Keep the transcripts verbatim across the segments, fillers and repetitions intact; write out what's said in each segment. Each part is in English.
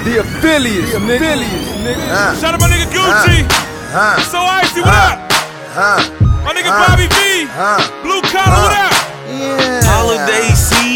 The affiliates, the affiliates, nigga. Uh, Shout out my nigga Gucci. Uh, uh, So icy, what uh, up? Uh, my nigga uh, Bobby V. Uh, Blue Collar, uh, what up? Yeah. Holiday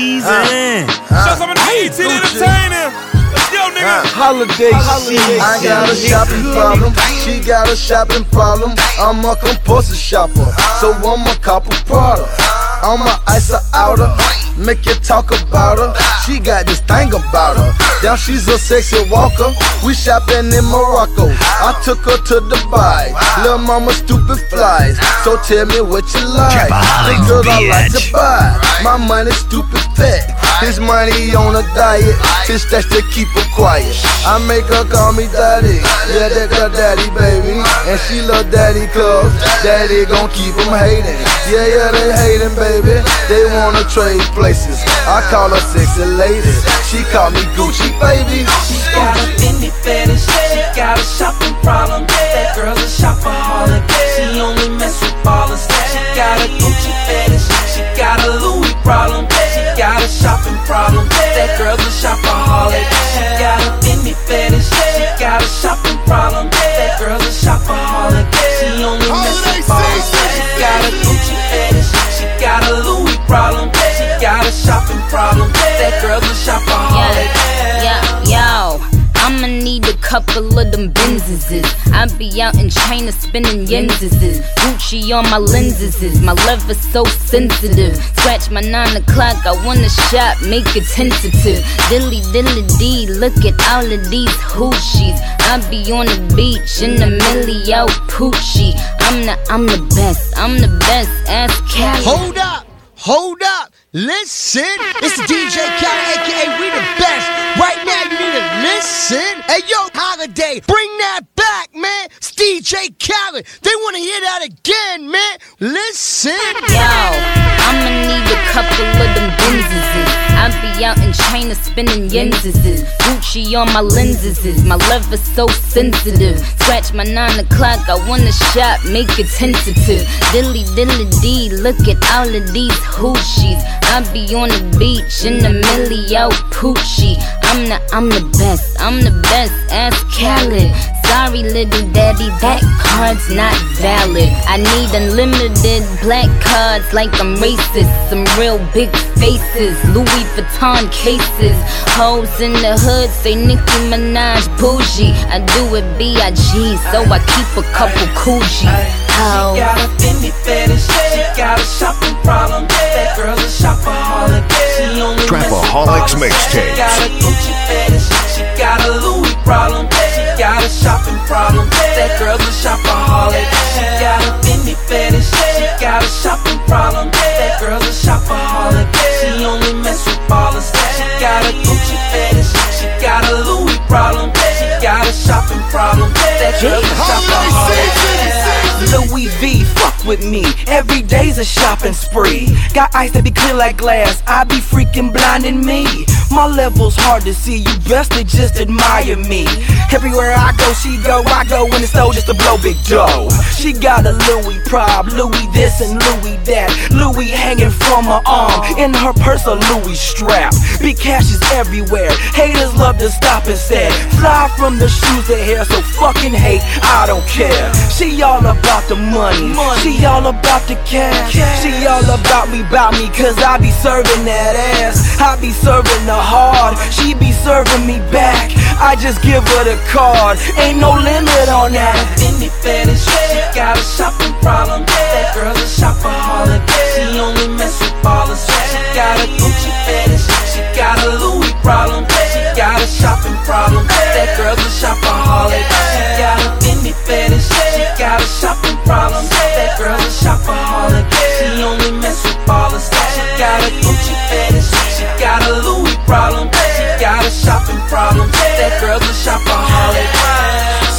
season. Uh, uh, Shout out my nigga E T the Entertainer. Let's go, nigga. Uh, Holiday season. I got a shopping problem. She got a shopping problem. I'm a compulsive shopper, so I'm a cop of Prada. On my ice or outer, make you talk about her. She got this thing about her. Down she's a sexy walker. We shopping in Morocco. I took her to Dubai. Lil' mama stupid flies. So tell me what you like. The girl I like to buy. My money stupid fat. His money on a diet. His stash to keep her quiet. I make her call me daddy. Yeah, that's her daddy, baby. And she love daddy cause daddy gon' keep him hating. Yeah, yeah, they hating, baby. They wanna trade places. I call her sexy lady. She call me Gucci, baby. She got a Fendi fetish. She got a shopping problem. That girl's a shopaholic. She only mess with ballers. She got a Gucci fetish. She got a Louis problem. She got a shopping problem. That girl's a shopaholic. She got a Fendi fetish. She got a shopping problem. That girl's a shopaholic. She only mess with ballers. She got a Gucci fetish. She got a Louis problem. She got a shopping problem. That girl's a shopaholic. Yeah, yo, I'ma need a couple of them Benzes. I be out in China spinning yenses. Gucci on my lenses. My lever's so sensitive. Scratch my nine o'clock, I wanna shop, make it tentative. Dilly dilly dee, look at all of these hoochies. I be on the beach in the milli out Poochie. I'm the, I'm the best, I'm the best, ask Cali. Hold up, hold up, listen. It's the D J Khaled, aka we the best. Right now you need to listen. Hey yo, Holiday, bring that back, man. It's D J Khaled. They wanna hear that again, man. Listen. Yo, I'ma need a couple of them Benzes. I be out in China spinning yenses. Gucci on my lenses. My lever's so sensitive. Scratch my nine o'clock, I wanna shop, make it tentative. Dilly dilly dee, look at all of these hoochies. I be on the beach in the milli out Poochie. I'm the, I'm the best, I'm the best, ask Khaled. Sorry little daddy, that card's not valid. I need unlimited black cards like I'm racist. Some real big faces, Louis Vuitton cases. Hoes in the hood say Nicki Minaj bougie. I do it B I G, so I keep a couple Coogee. Oh. She got a Fendi fetish. She got a shopping problem. That girl's a shopaholic. She only Trapaholics mixtapes. She got a Gucci fetish. She got a Louis problem. She got a shopping problem. That girl's a shopaholic. She got a Fendi fetish. She got a shopping problem. That girl's a shopaholic. She only mess with ballers. She got a Gucci fetish. She got a Louis problem. She got a shopping problem. That girl's a shopaholic. Louis V, fuck with me. Every day's a shopping spree. Got eyes that be clear like glass. I be freaking blinding me. My level's hard to see. You best to just admire me. Everywhere I go, she go. I go in the store just to blow big dough. She got a Louis prob, Louis this and Louis that. Louis hanging from her arm. In her purse a Louis strap. Big cash is everywhere. Haters love to stop and say, fly from the shoes to hair. So fucking hate, I don't care. She all about the money. She all about the cash. She all about me, about me, cause I be serving that ass. I be serving her hard. She be serving me back. I just give her the card. Ain't no limit on that. Fendi fetish. She got a shopping problem. That girl's a shopaholic. She only mess with ballers. She got a Gucci fetish. She got a Louis problem. She got a shopping problem. That girl's a shopaholic. She got a Fendi fetish. She got a shopping problem. That girl's a shopaholic. She only mess with ballers. She got a Gucci fetish. She got a Louis problem. She got a shopping problem. That girl's a shopaholic.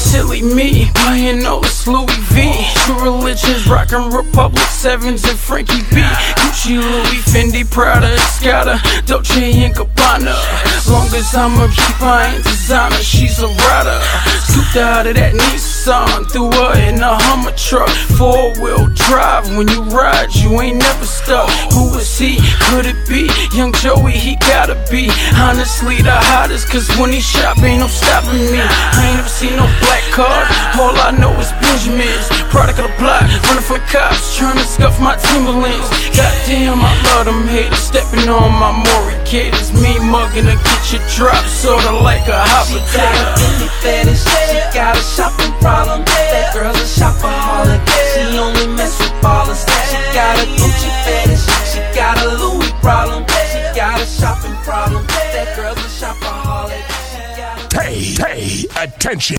Silly me, buying all this Louis V. True Religion's rockin' Republic sevens and Frankie B. Gucci, Louis, Fendi, Prada, Escada, Dolce and Gabbana. Long as I'ma keep buying designer, she's a rider. Scooped out of that Nissan, threw her in a Hummer truck. Four-wheel drive, when you ride, you ain't never stuck. Who is he? Could it be? Young Joey, he gotta be. Honestly, the hottest, cause when he shop, ain't no stopping me. I ain't never seen no black card, all I know is Benjamins. Product of the block, running from the cops, trying to scuff my Timberlands. Goddamn, I love them haters, stepping on my Morricators. Me mugging to get your drop, sorta like a hot potato. She got a Fendi fetish, she got a shopping problem. That girl's a shopaholic, she only mess with ballers. She got a Gucci fetish, she got a Louis problem. She got a shopping problem, that girl's a shopaholic. Pay, pay attention.